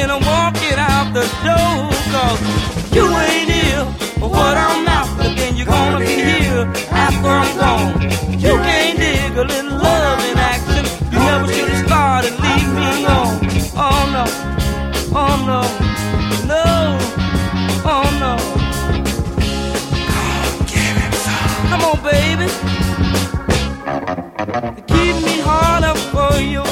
then I'm walking out the door. 'Cause you ain't here for what I'm after, then you're gonna be here after I'm gone. You can't dig a little love in action. You never should have started, leave me alone. Oh no, oh no, no, oh no. Give him some. Come on, baby. Keep me hard up for you.